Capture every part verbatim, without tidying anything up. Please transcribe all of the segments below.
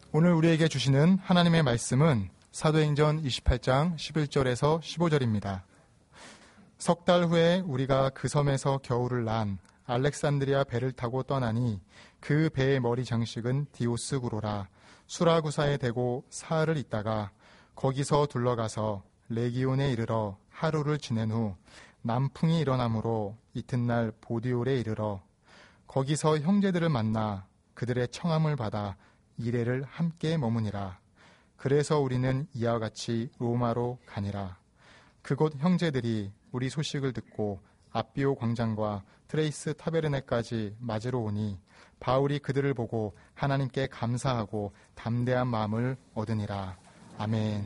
오늘 우리에게 주시는 하나님의 말씀은 사도행전 이십팔 장 십일 절에서 십오 절입니다. 석 달 후에 우리가 그 섬에서 겨울을 난 알렉산드리아 배를 타고 떠나니 그 배의 머리 장식은 디오스구로라. 수라구사에 대고 사흘을 있다가 거기서 둘러가서 레기온에 이르러 하루를 지낸 후 남풍이 일어나므로 이튿날 보디올에 이르러 거기서 형제들을 만나 그들의 청함을 받아 이레를 함께 머무니라. 그래서 우리는 이와 같이 로마로 가니라. 그곳 형제들이 우리 소식을 듣고 아비오 광장과 트레이스 타베르네까지 맞으러 오니 바울이 그들을 보고 하나님께 감사하고 담대한 마음을 얻으니라. 아멘.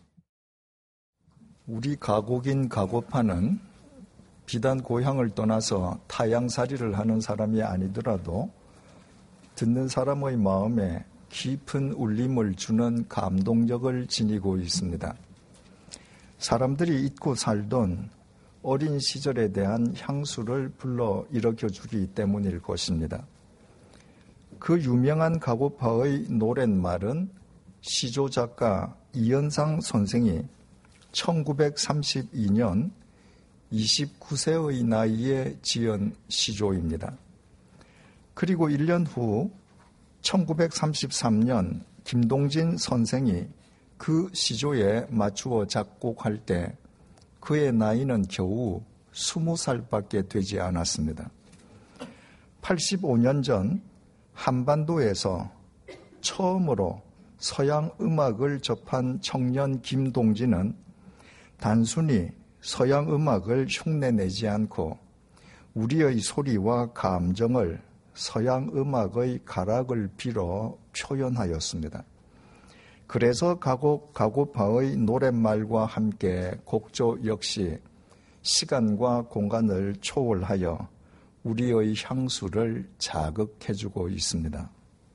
우리 가곡인 가고파는 비단 고향을 떠나서 타향살이를 하는 사람이 아니더라도 듣는 사람의 마음에 깊은 울림을 주는 감동력을 지니고 있습니다. 사람들이 잊고 살던 어린 시절에 대한 향수를 불러 일으켜주기 때문일 것입니다. 그 유명한 가고파의 노랫말은 시조작가 이현상 선생이 천구백삼십이 년 이십구 세의 나이에 지은 시조입니다. 그리고 일 년 후 천구백삼십삼 년 김동진 선생이 그 시조에 맞추어 작곡할 때 그의 나이는 겨우 스무 살밖에 되지 않았습니다. 팔십오 년 전 한반도에서 처음으로 서양 음악을 접한 청년 김동진은 단순히 서양 음악을 흉내내지 않고 우리의 소리와 감정을 서양 음악의 가락을 빌어 표현하였습니다. 그래서 가곡, 가고파의 노랫말과 함께 곡조 역시 시간과 공간을 초월하여 우리의 향수를 자극해주고 있습니다.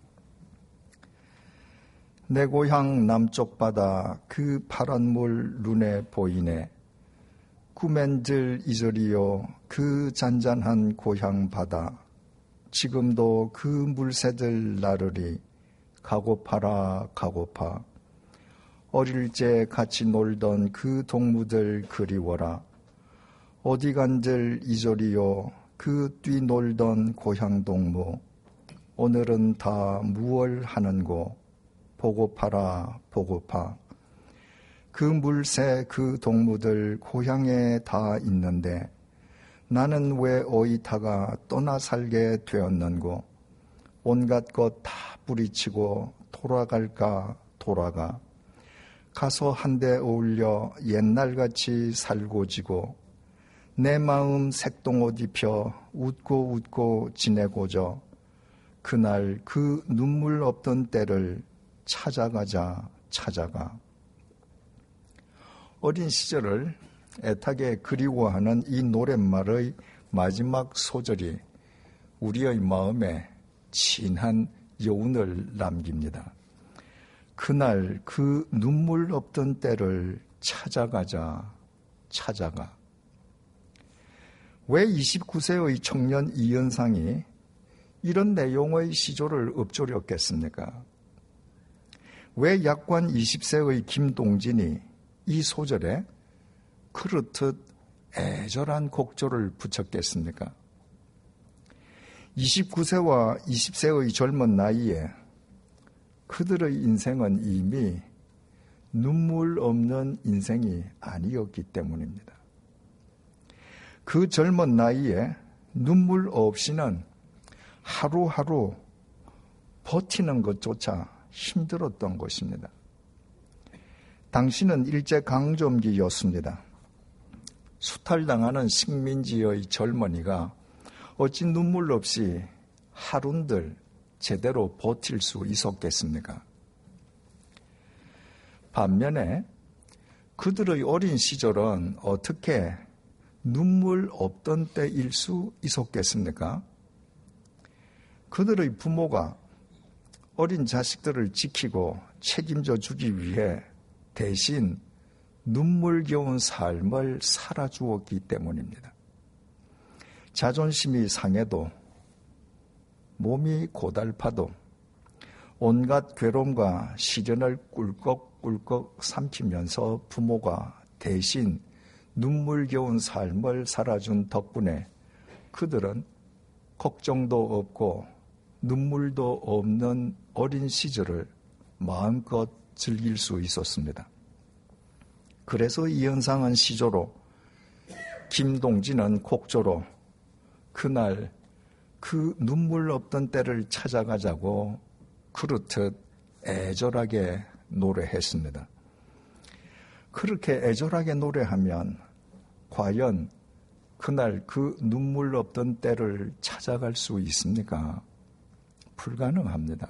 내 고향 남쪽 바다 그 파란 물 눈에 보이네. 꿈엔들 이저리요 그 잔잔한 고향 바다. 지금도 그 물새들 나르리. 가고파라 가고파. 어릴 적 같이 놀던 그 동무들 그리워라. 어디 간들 이저리요 그 뛰놀던 고향 동무. 오늘은 다 무얼 하는고. 보고파라 보고파. 그 물새 그 동무들 고향에 다 있는데 나는 왜 어이타가 떠나 살게 되었는고. 온갖 것 다 뿌리치고 돌아갈까 돌아가. 가서 한데 어울려 옛날같이 살고 지고 내 마음 색동옷 입혀 웃고 웃고 지내고저 그날 그 눈물 없던 때를 찾아가자 찾아가. 어린 시절을 애타게 그리워하는 이 노랫말의 마지막 소절이 우리의 마음에 진한 여운을 남깁니다. 그날 그 눈물 없던 때를 찾아가자 찾아가. 왜 이십구 세의 청년 이현상이 이런 내용의 시조를 읊조렸겠습니까? 왜 약관 이십 세의 김동진이 이 소절에 그렇듯 애절한 곡조를 붙였겠습니까? 이십구 세와 이십 세의 젊은 나이에 그들의 인생은 이미 눈물 없는 인생이 아니었기 때문입니다. 그 젊은 나이에 눈물 없이는 하루하루 버티는 것조차 힘들었던 것입니다. 당시는 일제강점기였습니다. 수탈당하는 식민지의 젊은이가 어찌 눈물 없이 하룬들 제대로 버틸 수 있었겠습니까? 반면에 그들의 어린 시절은 어떻게 눈물 없던 때일 수 있었겠습니까? 그들의 부모가 어린 자식들을 지키고 책임져 주기 위해 대신 눈물겨운 삶을 살아주었기 때문입니다. 자존심이 상해도 몸이 고달파도 온갖 괴로움과 시련을 꿀꺽꿀꺽 삼키면서 부모가 대신 눈물겨운 삶을 살아준 덕분에 그들은 걱정도 없고 눈물도 없는 어린 시절을 마음껏 즐길 수 있었습니다. 그래서 이현상은 시조로, 김동진은 곡조로 그날 그 눈물 없던 때를 찾아가자고 그렇듯 애절하게 노래했습니다. 그렇게 애절하게 노래하면 과연 그날 그 눈물 없던 때를 찾아갈 수 있습니까? 불가능합니다.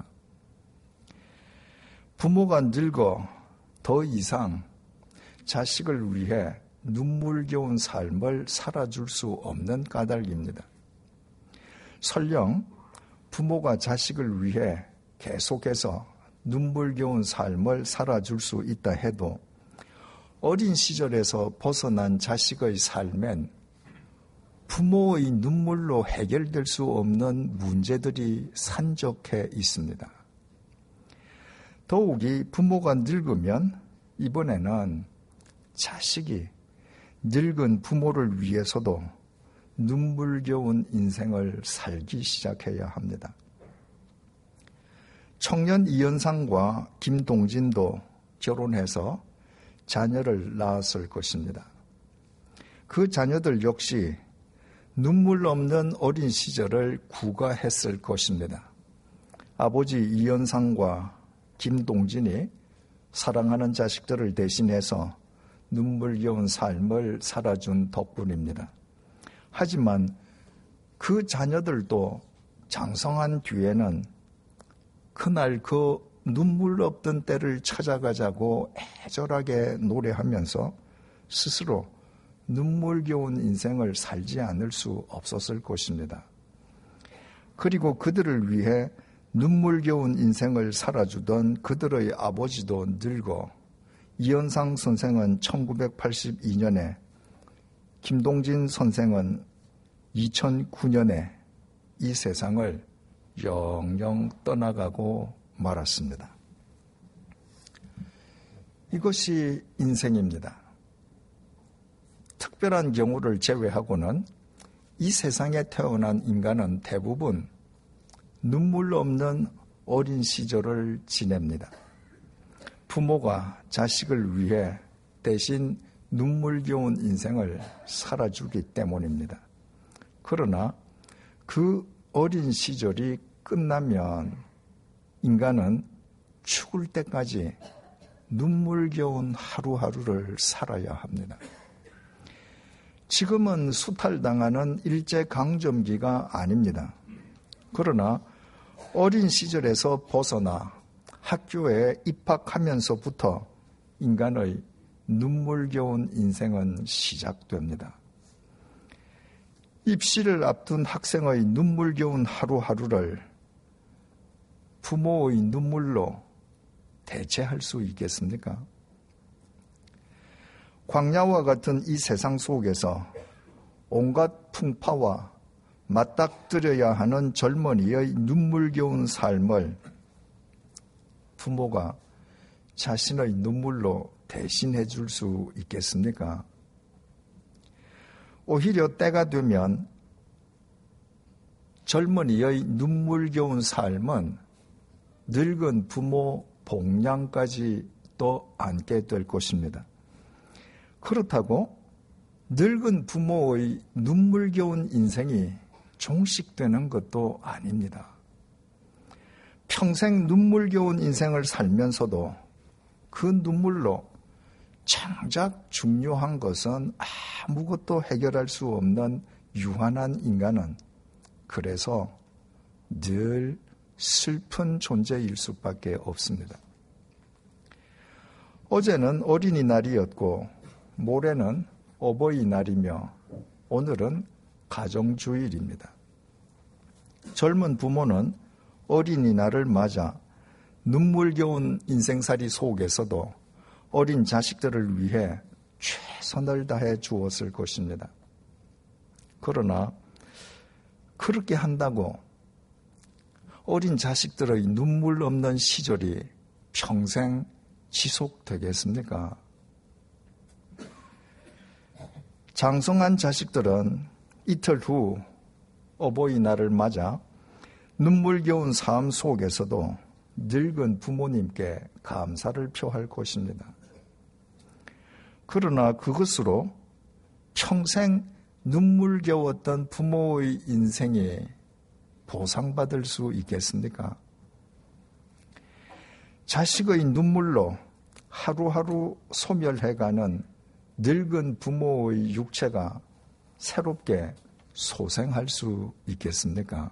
부모가 늙어 더 이상 자식을 위해 눈물겨운 삶을 살아줄 수 없는 까닭입니다. 설령 부모가 자식을 위해 계속해서 눈물겨운 삶을 살아줄 수 있다 해도 어린 시절에서 벗어난 자식의 삶엔 부모의 눈물로 해결될 수 없는 문제들이 산적해 있습니다. 더욱이 부모가 늙으면 이번에는 자식이 늙은 부모를 위해서도 눈물겨운 인생을 살기 시작해야 합니다. 청년 이현상과 김동진도 결혼해서 자녀를 낳았을 것입니다. 그 자녀들 역시 눈물 없는 어린 시절을 구가했을 것입니다. 아버지 이현상과 김동진이 사랑하는 자식들을 대신해서 눈물겨운 삶을 살아준 덕분입니다. 하지만 그 자녀들도 장성한 뒤에는 그날 그 눈물 없던 때를 찾아가자고 애절하게 노래하면서 스스로 눈물겨운 인생을 살지 않을 수 없었을 것입니다. 그리고 그들을 위해 눈물겨운 인생을 살아주던 그들의 아버지도 늙어 이현상 선생은 천구백팔십이 년에, 김동진 선생은 이천구 년에 이 세상을 영영 떠나가고 말았습니다. 이것이 인생입니다. 특별한 경우를 제외하고는 이 세상에 태어난 인간은 대부분 눈물 없는 어린 시절을 지냅니다. 부모가 자식을 위해 대신 눈물겨운 인생을 살아주기 때문입니다. 그러나 그 어린 시절이 끝나면 인간은 죽을 때까지 눈물겨운 하루하루를 살아야 합니다. 지금은 수탈당하는 일제강점기가 아닙니다. 그러나 어린 시절에서 벗어나 학교에 입학하면서부터 인간의 눈물겨운 인생은 시작됩니다. 입시를 앞둔 학생의 눈물겨운 하루하루를 부모의 눈물로 대체할 수 있겠습니까? 광야와 같은 이 세상 속에서 온갖 풍파와 맞닥뜨려야 하는 젊은이의 눈물겨운 삶을 부모가 자신의 눈물로 대신해 줄 수 있겠습니까? 오히려 때가 되면 젊은이의 눈물겨운 삶은 늙은 부모 복량까지 또 안게 될 것입니다. 그렇다고 늙은 부모의 눈물겨운 인생이 종식되는 것도 아닙니다. 평생 눈물겨운 인생을 살면서도 그 눈물로 정작 중요한 것은 아무것도 해결할 수 없는 유한한 인간은 그래서 늘 슬픈 존재일 수밖에 없습니다. 어제는 어린이날이었고 모레는 어버이날이며 오늘은 가정주일입니다. 젊은 부모는 어린이날을 맞아 눈물겨운 인생살이 속에서도 어린 자식들을 위해 최선을 다해 주었을 것입니다. 그러나 그렇게 한다고 어린 자식들의 눈물 없는 시절이 평생 지속되겠습니까? 장성한 자식들은 이틀 후 어버이날을 맞아 눈물겨운 삶 속에서도 늙은 부모님께 감사를 표할 것입니다. 그러나 그것으로 평생 눈물겨웠던 부모의 인생이 보상받을 수 있겠습니까? 자식의 눈물로 하루하루 소멸해가는 늙은 부모의 육체가 새롭게 소생할 수 있겠습니까?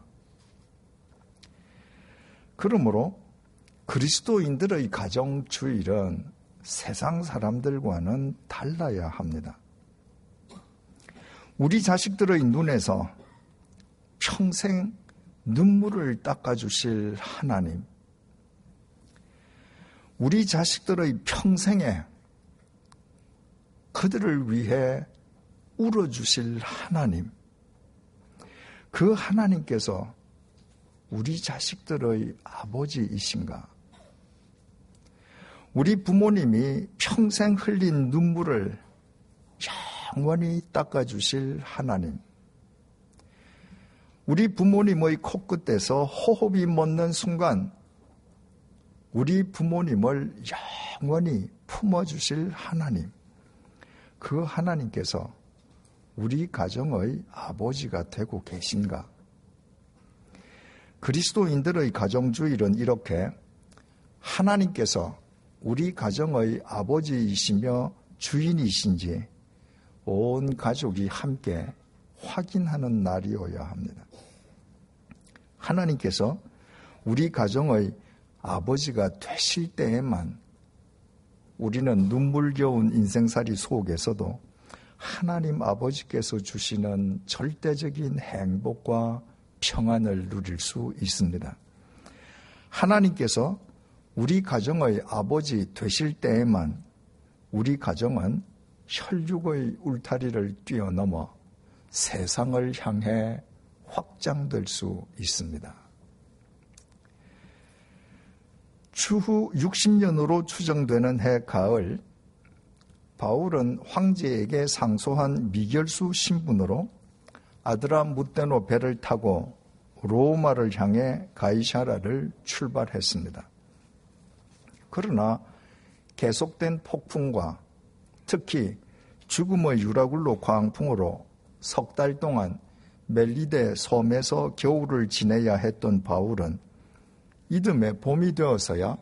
그러므로 그리스도인들의 가정주일은 세상 사람들과는 달라야 합니다. 우리 자식들의 눈에서 평생 눈물을 닦아주실 하나님, 우리 자식들의 평생에 그들을 위해 울어주실 하나님, 그 하나님께서 우리 자식들의 아버지이신가? 우리 부모님이 평생 흘린 눈물을 영원히 닦아주실 하나님, 우리 부모님의 코끝에서 호흡이 멎는 순간 우리 부모님을 영원히 품어주실 하나님, 그 하나님께서 우리 가정의 아버지가 되고 계신가? 그리스도인들의 가정주일은 이렇게 하나님께서 우리 가정의 아버지이시며 주인이신지 온 가족이 함께 확인하는 날이어야 합니다. 하나님께서 우리 가정의 아버지가 되실 때에만 우리는 눈물겨운 인생살이 속에서도 하나님 아버지께서 주시는 절대적인 행복과 평안을 누릴 수 있습니다. 하나님께서 우리 가정의 아버지 되실 때에만 우리 가정은 혈육의 울타리를 뛰어넘어 세상을 향해 확장될 수 있습니다. 추후 육십 년으로 추정되는 해 가을, 바울은 황제에게 상소한 미결수 신분으로 아드라무테노 배를 타고 로마를 향해 가이사라를 출발했습니다. 그러나 계속된 폭풍과 특히 죽음의 유라굴로 광풍으로 석 달 동안 멜리데 섬에서 겨울을 지내야 했던 바울은 이듬해 봄이 되어서야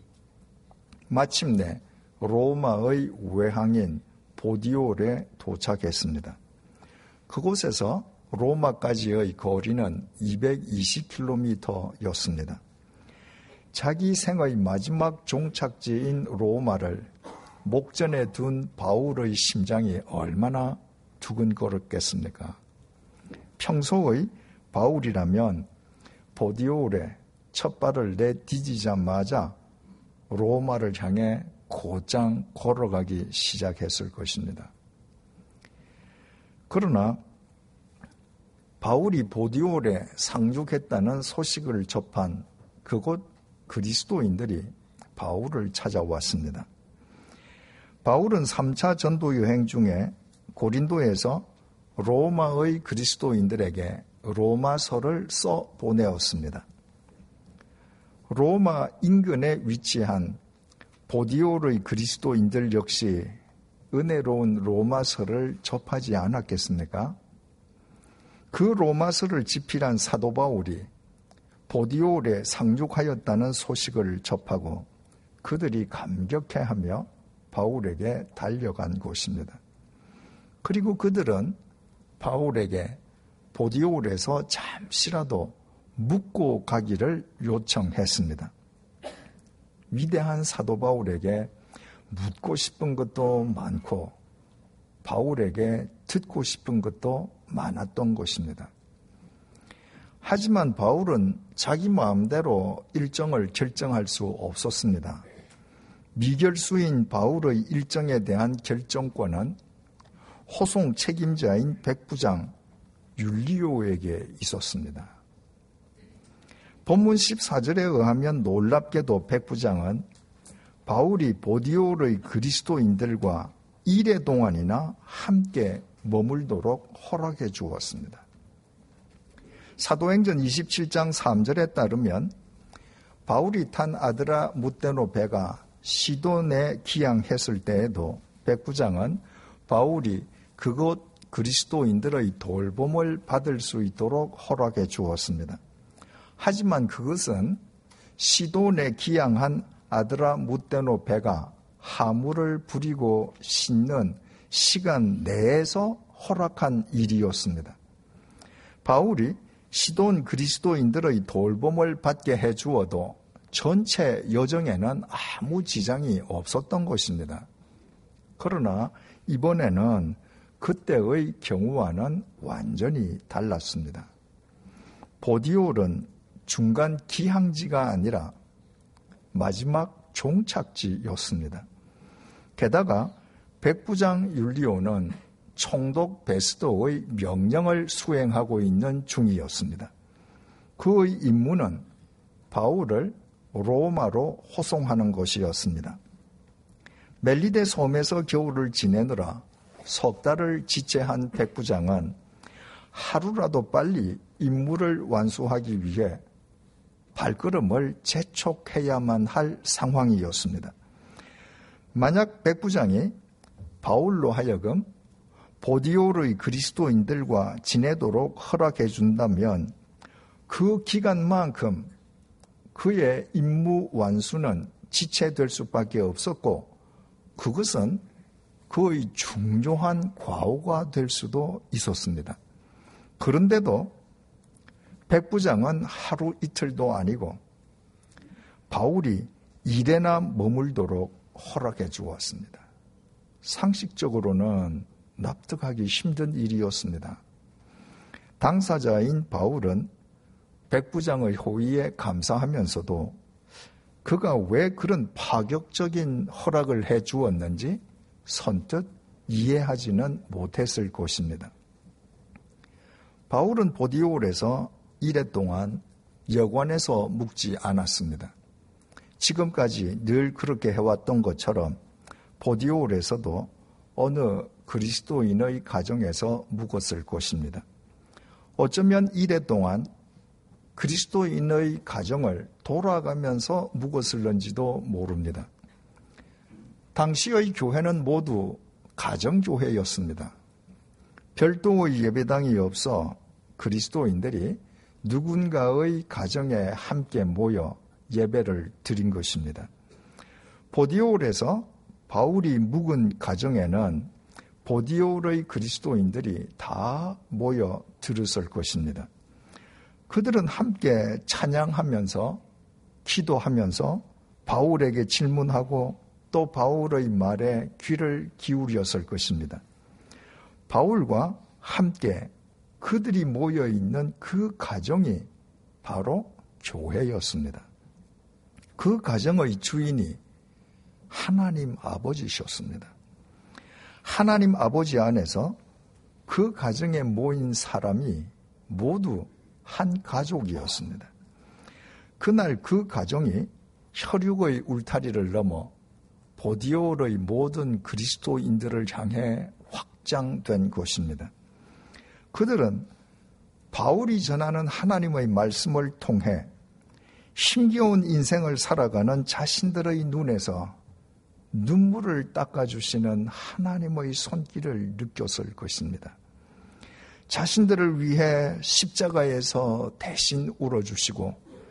마침내 로마의 외항인 보디올에 도착했습니다. 그곳에서 로마까지의 거리는 이백이십 킬로미터였습니다. 자기 생의 마지막 종착지인 로마를 목전에 둔 바울의 심장이 얼마나 두근거렸겠습니까? 평소의 바울이라면 보디올에 첫 발을 내디디자마자 로마를 향해 곧장 걸어가기 시작했을 것입니다. 그러나 바울이 보디올에 상륙했다는 소식을 접한 그곳 그리스도인들이 바울을 찾아왔습니다. 바울은 삼 차 전도 여행 중에 고린도에서 로마의 그리스도인들에게 로마서를 써 보내었습니다. 로마 인근에 위치한 보디올의 그리스도인들 역시 은혜로운 로마서를 접하지 않았겠습니까? 그 로마서를 집필한 사도 바울이 보디올에 상륙하였다는 소식을 접하고 그들이 감격해하며 바울에게 달려간 곳입니다. 그리고 그들은 바울에게 보디올에서 잠시라도 묵고 가기를 요청했습니다. 위대한 사도 바울에게 묻고 싶은 것도 많고 바울에게 듣고 싶은 것도 많았던 것입니다. 하지만 바울은 자기 마음대로 일정을 결정할 수 없었습니다. 미결수인 바울의 일정에 대한 결정권은 호송 책임자인 백부장 율리오에게 있었습니다. 본문 십사 절에 의하면 놀랍게도 백부장은 바울이 보디올의 그리스도인들과 일해 동안이나 함께 머물도록 허락해 주었습니다. 사도행전 이십칠 장 삼 절에 따르면 바울이 탄 아드라 무테노 배가 시돈에 기항했을 때에도 백부장은 바울이 그곳 그리스도인들의 돌봄을 받을 수 있도록 허락해 주었습니다. 하지만 그것은 시돈에 기항한 아드라 무테노 배가 하물을 부리고 씻는 시간 내에서 허락한 일이었습니다. 바울이 시돈 그리스도인들의 돌봄을 받게 해주어도 전체 여정에는 아무 지장이 없었던 것입니다. 그러나 이번에는 그때의 경우와는 완전히 달랐습니다. 보디올은 중간 기항지가 아니라 마지막 종착지였습니다. 게다가 백부장 율리오는 총독 베스도의 명령을 수행하고 있는 중이었습니다. 그의 임무는 바울을 로마로 호송하는 것이었습니다. 멜리데 섬에서 겨울을 지내느라 석 달을 지체한 백부장은 하루라도 빨리 임무를 완수하기 위해 발걸음을 재촉해야만 할 상황이었습니다. 만약 백부장이 바울로 하여금 보디올의 그리스도인들과 지내도록 허락해 준다면 그 기간만큼 그의 임무 완수는 지체될 수밖에 없었고 그것은 그의 중요한 과오가 될 수도 있었습니다. 그런데도 백부장은 하루 이틀도 아니고 바울이 일에나 머물도록 허락해 주었습니다. 상식적으로는 납득하기 힘든 일이었습니다. 당사자인 바울은 백부장의 호의에 감사하면서도 그가 왜 그런 파격적인 허락을 해 주었는지 선뜻 이해하지는 못했을 것입니다. 바울은 보디올에서 일해 동안 여관에서 묵지 않았습니다. 지금까지 늘 그렇게 해왔던 것처럼 보디올에서도 어느 그리스도인의 가정에서 묵었을 것입니다. 어쩌면 일해 동안 그리스도인의 가정을 돌아가면서 묵었을런지도 모릅니다. 당시의 교회는 모두 가정교회였습니다. 별도의 예배당이 없어 그리스도인들이 누군가의 가정에 함께 모여 예배를 드린 것입니다. 보디올에서 바울이 묵은 가정에는 보디올의 그리스도인들이 다 모여 들었을 것입니다. 그들은 함께 찬양하면서 기도하면서 바울에게 질문하고 또 바울의 말에 귀를 기울였을 것입니다. 바울과 함께 그들이 모여있는 그 가정이 바로 교회였습니다. 그 가정의 주인이 하나님 아버지셨습니다. 하나님 아버지 안에서 그 가정에 모인 사람이 모두 한 가족이었습니다. 그날 그 가정이 혈육의 울타리를 넘어 보디올의 모든 그리스도인들을 향해 확장된 것입니다. 그들은 바울이 전하는 하나님의 말씀을 통해 힘겨운 인생을 살아가는 자신들의 눈에서 눈물을 닦아주시는 하나님의 손길을 느꼈을 것입니다. 자신들을 위해 십자가에서 대신 울어주시고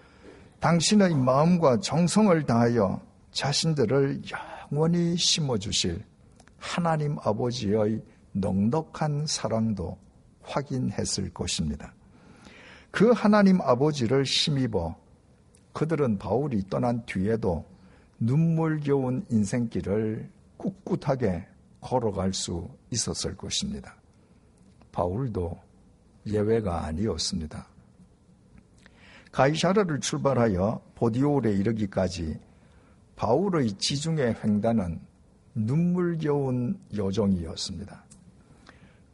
당신의 마음과 정성을 다하여 자신들을 영원히 심어주실 하나님 아버지의 넉넉한 사랑도 확인했을 것입니다. 그 하나님 아버지를 힘입어 그들은 바울이 떠난 뒤에도 눈물겨운 인생길을 꿋꿋하게 걸어갈 수 있었을 것입니다. 바울도 예외가 아니었습니다. 가이사랴를 출발하여 보디올에 이르기까지 바울의 지중해 횡단은 눈물겨운 여정이었습니다.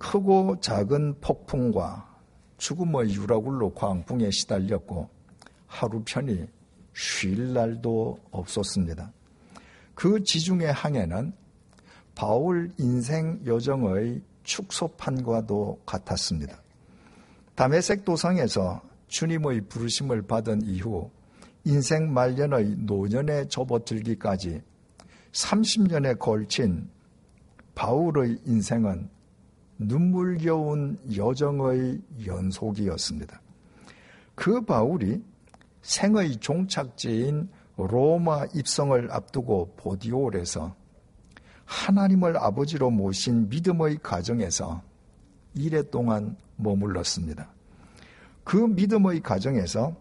크고 작은 폭풍과 죽음의 유라굴로 광풍에 시달렸고 하루 편히 쉴 날도 없었습니다. 그 지중해 항해는 바울 인생 여정의 축소판과도 같았습니다. 다메섹 도상에서 주님의 부르심을 받은 이후 인생 말년의 노년에 접어들기까지 삼십 년에 걸친 바울의 인생은 눈물겨운 여정의 연속이었습니다. 그 바울이 생의 종착지인 로마 입성을 앞두고 보디올에서 하나님을 아버지로 모신 믿음의 가정에서 이래 동안 머물렀습니다. 그 믿음의 가정에서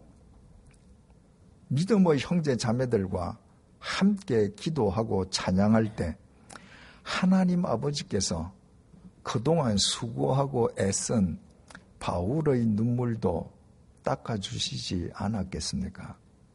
믿음의 형제 자매들과 함께 기도하고 찬양할 때 하나님 아버지께서 그동안 수고하고 애쓴 바울의 눈물도 닦아주시지 않았겠습니까?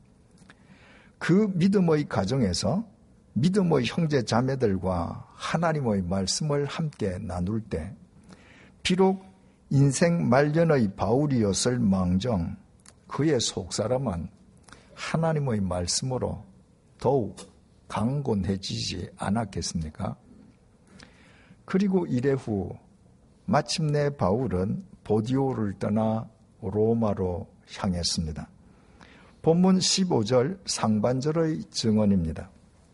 그 믿음의 가정에서 믿음의 형제 자매들과 하나님의 말씀을 함께 나눌 때 비록 인생 말년의 바울이었을 망정 그의 속사람은 하나님의 말씀으로 더욱 강건해지지 않았겠습니까? 그리고 이래 후 마침내 바울은 보디오를 떠나 로마로 향했습니다. 본문 십오 절 상반절의 증언입니다.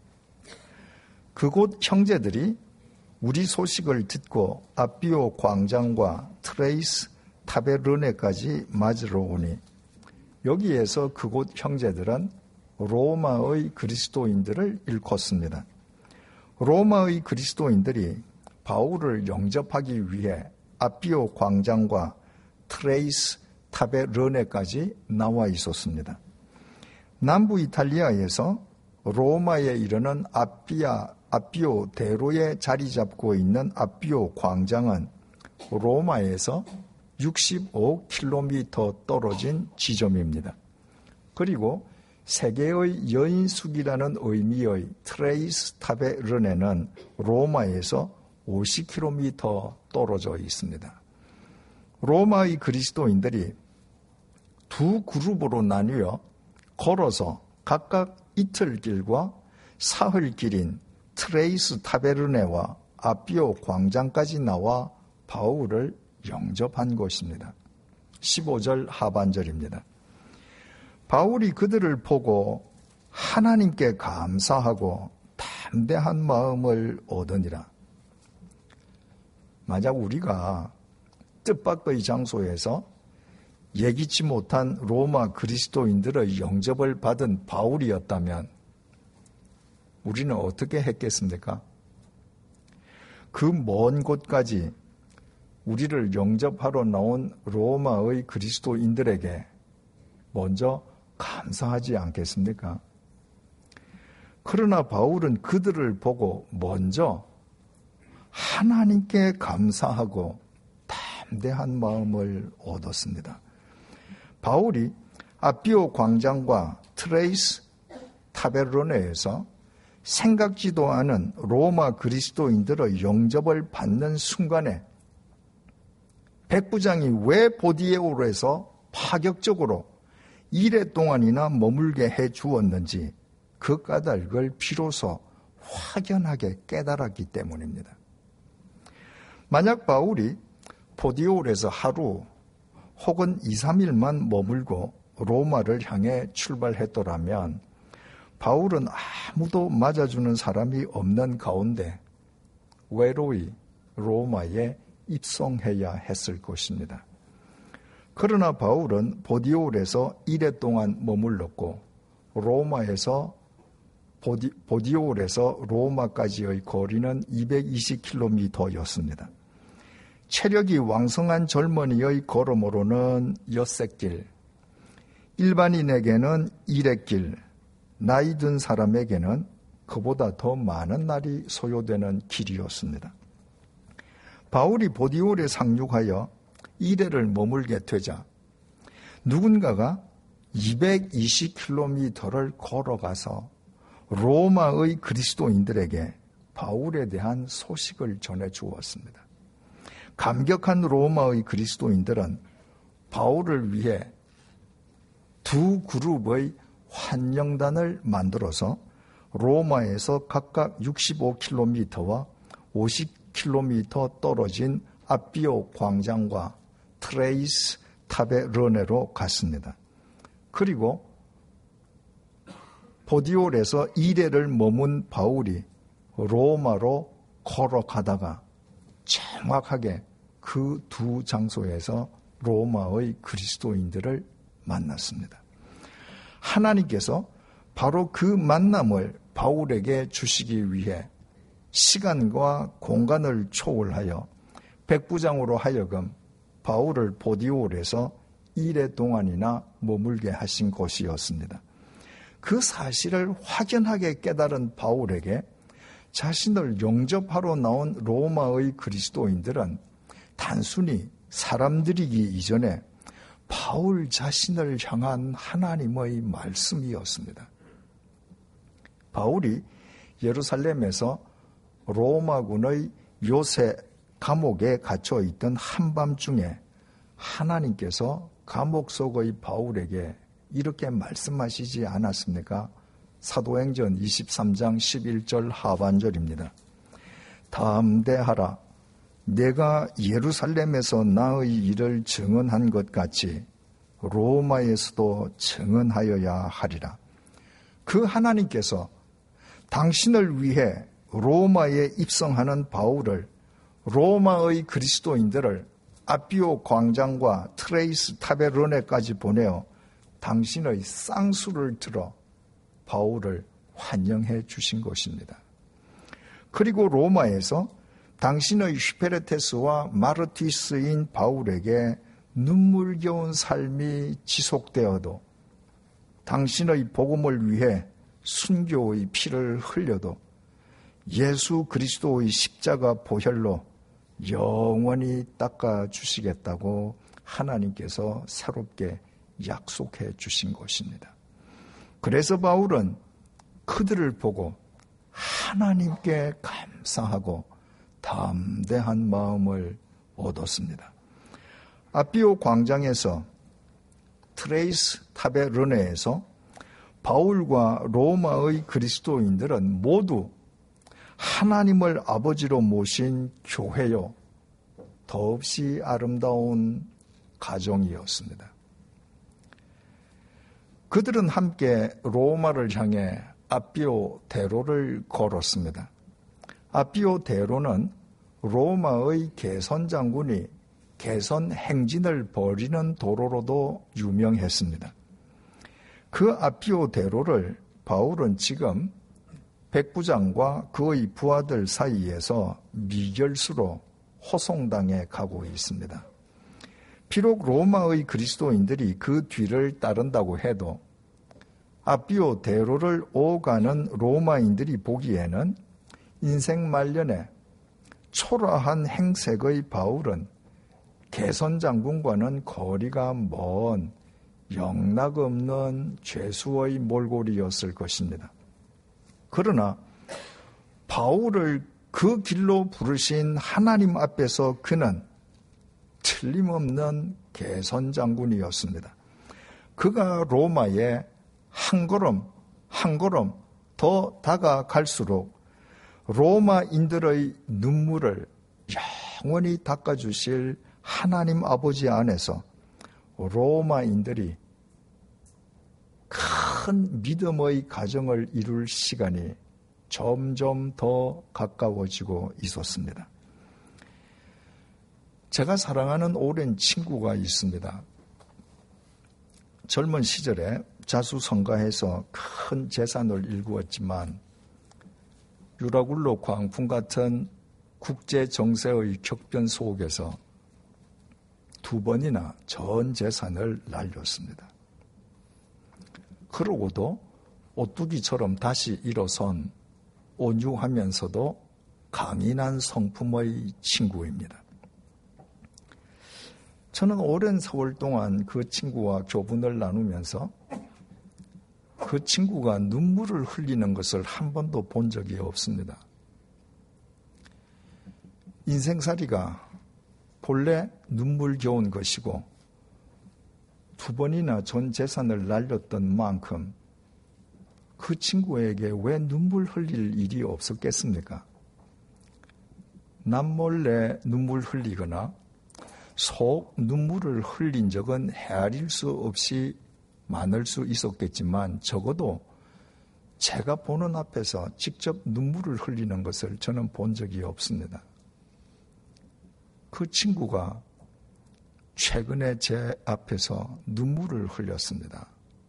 그곳 형제들이 우리 소식을 듣고 아비오 광장과 트레이스 타베르네까지 맞으러 오니 여기에서 그곳 형제들은 로마의 그리스도인들을 일컫습니다. 로마의 그리스도인들이 바울을 영접하기 위해 아비오 광장과 트레이스 타베르네까지 나와 있었습니다. 남부 이탈리아에서 로마에 이르는 아비아, 아비오 대로에 자리 잡고 있는 아비오 광장은 로마에서 육십오 킬로미터 떨어진 지점입니다. 그리고 세계의 여인숙이라는 의미의 트레이스 타베르네는 로마에서 오십 킬로미터 떨어져 있습니다. 로마의 그리스도인들이 두 그룹으로 나뉘어 걸어서 각각 이틀길과 사흘길인 트레이스 타베르네와 아비오 광장까지 나와 바울을 영접한 것입니다. 십오 절 하반절입니다. 바울이 그들을 보고 하나님께 감사하고 담대한 마음을 얻으니라. 만약 우리가 뜻밖의 장소에서 예기치 못한 로마 그리스도인들의 영접을 받은 바울이었다면 우리는 어떻게 했겠습니까? 그 먼 곳까지 우리를 영접하러 나온 로마의 그리스도인들에게 먼저 감사하지 않겠습니까? 그러나 바울은 그들을 보고 먼저 하나님께 감사하고 담대한 마음을 얻었습니다. 바울이 아비오 광장과 트레이스 타베르네에서 생각지도 않은 로마 그리스도인들의 영접을 받는 순간에 백부장이 왜 보디에올에서 파격적으로 이래 동안이나 머물게 해 주었는지 그 까닭을 비로소 확연하게 깨달았기 때문입니다. 만약 바울이 보디올에서 하루 혹은 이, 삼 일만 머물고 로마를 향해 출발했더라면 바울은 아무도 맞아주는 사람이 없는 가운데 외로이 로마에 입성해야 했을 것입니다. 그러나 바울은 보디올에서 일 회 동안 머물렀고 로마에서 보디, 보디올에서 로마까지의 거리는 이백이십 킬로미터였습니다. 체력이 왕성한 젊은이의 걸음으로는 엿새길, 일반인에게는 일회길, 나이 든 사람에게는 그보다 더 많은 날이 소요되는 길이었습니다. 바울이 보디올에 상륙하여 일 회를 머물게 되자 누군가가 이백이십 킬로미터를 걸어가서 로마의 그리스도인들에게 바울에 대한 소식을 전해 주었습니다. 감격한 로마의 그리스도인들은 바울을 위해 두 그룹의 환영단을 만들어서 로마에서 각각 육십오 킬로미터와 오십 킬로미터 떨어진 아비오 광장과 트레이스 타베르네로 갔습니다. 그리고 포디올에서 이래를 머문 바울이 로마로 걸어가다가 정확하게 그 두 장소에서 로마의 그리스도인들을 만났습니다. 하나님께서 바로 그 만남을 바울에게 주시기 위해 시간과 공간을 초월하여 백부장으로 하여금 바울을 포디올에서 이래 동안이나 머물게 하신 곳이었습니다. 그 사실을 확연하게 깨달은 바울에게 자신을 영접하러 나온 로마의 그리스도인들은 단순히 사람들이기 이전에 바울 자신을 향한 하나님의 말씀이었습니다. 바울이 예루살렘에서 로마군의 요새 감옥에 갇혀 있던 한밤중에 하나님께서 감옥 속의 바울에게 이렇게 말씀하시지 않았습니까? 사도행전 이십삼 장 십일 절 하반절입니다. 담대하라. 내가 예루살렘에서 나의 일을 증언한 것 같이 로마에서도 증언하여야 하리라. 그 하나님께서 당신을 위해 로마에 입성하는 바울을, 로마의 그리스도인들을 아비오 광장과 트레이스 타베르네까지 보내어 당신의 쌍수를 들어 바울을 환영해 주신 것입니다. 그리고 로마에서 당신의 휘페레테스와 마르티스인 바울에게 눈물겨운 삶이 지속되어도 당신의 복음을 위해 순교의 피를 흘려도 예수 그리스도의 십자가 보혈로 영원히 닦아주시겠다고 하나님께서 새롭게 약속해 주신 것입니다. 그래서 바울은 그들을 보고 하나님께 감사하고 담대한 마음을 얻었습니다. 아비오 광장에서 트레이스 타베르네에서 바울과 로마의 그리스도인들은 모두 하나님을 아버지로 모신 교회요, 더없이 아름다운 가정이었습니다. 그들은 함께 로마를 향해 아비오 대로를 걸었습니다. 아비오 대로는 로마의 개선 장군이 개선 행진을 벌이는 도로로도 유명했습니다. 그 아비오 대로를 바울은 지금 백부장과 그의 부하들 사이에서 미결수로 호송당해 가고 있습니다. 비록 로마의 그리스도인들이 그 뒤를 따른다고 해도 아비오 대로를 오가는 로마인들이 보기에는 인생 말년에 초라한 행색의 바울은 개선 장군과는 거리가 먼 영락없는 죄수의 몰골이었을 것입니다. 그러나 바울을 그 길로 부르신 하나님 앞에서 그는 틀림없는 개선 장군이었습니다. 그가 로마에 한 걸음 한 걸음 더 다가갈수록 로마인들의 눈물을 영원히 닦아주실 하나님 아버지 안에서 로마인들이 큰 믿음의 가정을 이룰 시간이 점점 더 가까워지고 있었습니다. 제가 사랑하는 오랜 친구가 있습니다. 젊은 시절에 자수성가해서 큰 재산을 일구었지만 유라굴로 광풍 같은 국제 정세의 격변 속에서 두 번이나 전 재산을 날렸습니다. 그러고도 오뚜기처럼 다시 일어선 온유하면서도 강인한 성품의 친구입니다. 저는 오랜 세월 동안 그 친구와 교분을 나누면서 그 친구가 눈물을 흘리는 것을 한 번도 본 적이 없습니다. 인생살이가 본래 눈물겨운 것이고 두 번이나 전 재산을 날렸던 만큼 그 친구에게 왜 눈물 흘릴 일이 없었겠습니까? 남몰래 눈물 흘리거나 속 눈물을 흘린 적은 헤아릴 수 없이 많을 수 있었겠지만 적어도 제가 보는 앞에서 직접 눈물을 흘리는 것을 저는 본 적이 없습니다. 그 친구가 최근에 제 앞에서 눈물을 흘렸습니다.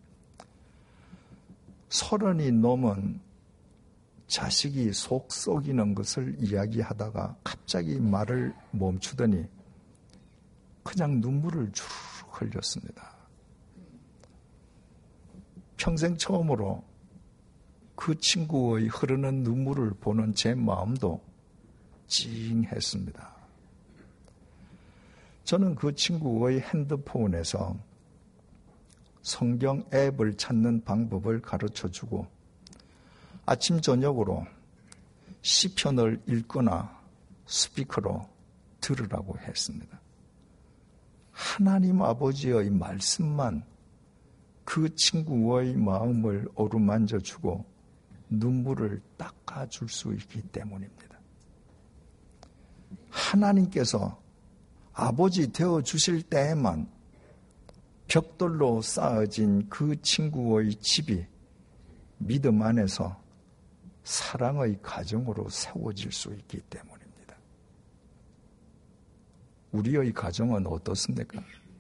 서른이 넘은 자식이 속 썩이는 것을 이야기하다가 갑자기 말을 멈추더니 그냥 눈물을 쭉 흘렸습니다. 평생 처음으로 그 친구의 흐르는 눈물을 보는 제 마음도 찡했습니다. 저는 그 친구의 핸드폰에서 성경 앱을 찾는 방법을 가르쳐주고 아침 저녁으로 시편을 읽거나 스피커로 들으라고 했습니다. 하나님 아버지의 말씀만 그 친구의 마음을 어루만져주고 눈물을 닦아줄 수 있기 때문입니다. 하나님께서 아버지 되어주실 때에만 벽돌로 쌓아진 그 친구의 집이 믿음 안에서 사랑의 가정으로 세워질 수 있기 때문입니다. 우리의 가정은 어떻습니까?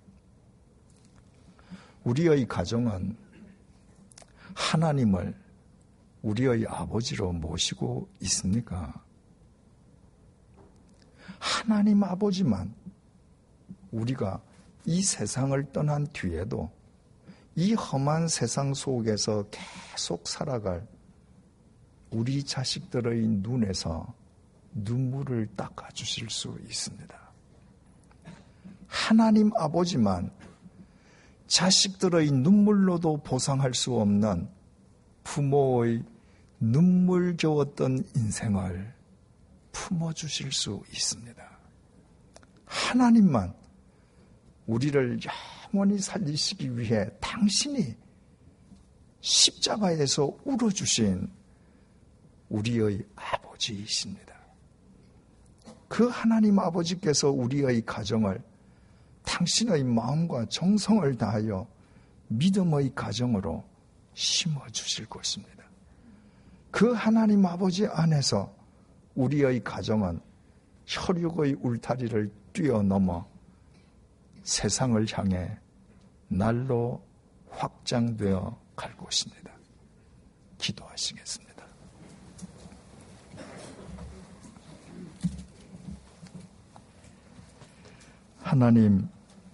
우리의 가정은 하나님을 우리의 아버지로 모시고 있습니까? 하나님 아버지만 우리가 이 세상을 떠난 뒤에도 이 험한 세상 속에서 계속 살아갈 우리 자식들의 눈에서 눈물을 닦아주실 수 있습니다. 하나님 아버지만 자식들의 눈물로도 보상할 수 없는 부모의 눈물겨웠던 인생을 품어주실 수 있습니다. 하나님만 우리를 영원히 살리시기 위해 당신이 십자가에서 울어주신 우리의 아버지이십니다. 그 하나님 아버지께서 우리의 가정을 당신의 마음과 정성을 다하여 믿음의 가정으로 심어주실 것입니다. 그 하나님 아버지 안에서 우리의 가정은 혈육의 울타리를 뛰어넘어 세상을 향해 날로 확장되어 갈 것입니다. 기도하시겠습니다. 하나님,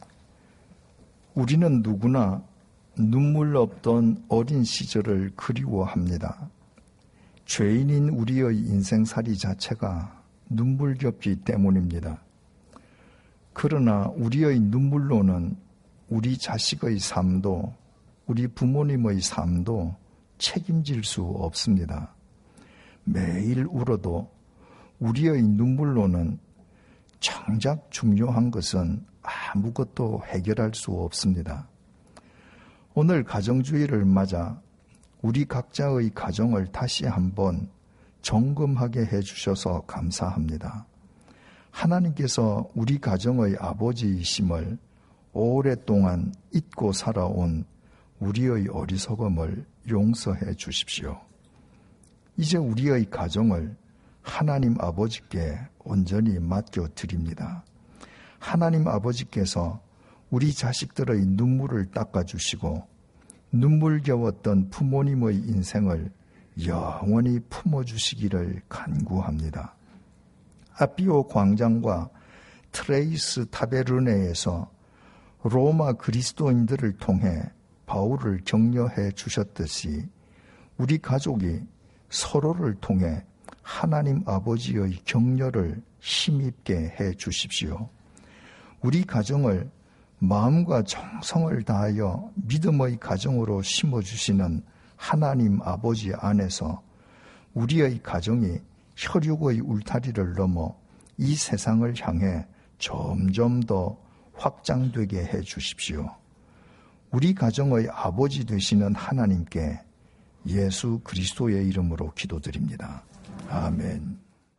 우리는 누구나 눈물 없던 어린 시절을 그리워합니다. 죄인인 우리의 인생살이 자체가 눈물겹기 때문입니다. 그러나 우리의 눈물로는 우리 자식의 삶도 우리 부모님의 삶도 책임질 수 없습니다. 매일 울어도 우리의 눈물로는 정작 중요한 것은 아무것도 해결할 수 없습니다. 오늘 가정주의를 맞아 우리 각자의 가정을 다시 한번 점검하게 해주셔서 감사합니다. 하나님께서 우리 가정의 아버지이심을 오랫동안 잊고 살아온 우리의 어리석음을 용서해 주십시오. 이제 우리의 가정을 하나님 아버지께 온전히 맡겨드립니다. 하나님 아버지께서 우리 자식들의 눈물을 닦아주시고 눈물겨웠던 부모님의 인생을 영원히 품어주시기를 간구합니다. 아피오 광장과 트레이스 타베르네에서 로마 그리스도인들을 통해 바울을 격려해 주셨듯이 우리 가족이 서로를 통해 하나님 아버지의 격려를 힘입게 해 주십시오. 우리 가정을 마음과 정성을 다하여 믿음의 가정으로 심어주시는 하나님 아버지 안에서 우리의 가정이 혈육의 울타리를 넘어 이 세상을 향해 점점 더 확장되게 해 주십시오. 우리 가정의 아버지 되시는 하나님께 예수 그리스도의 이름으로 기도드립니다. 아멘.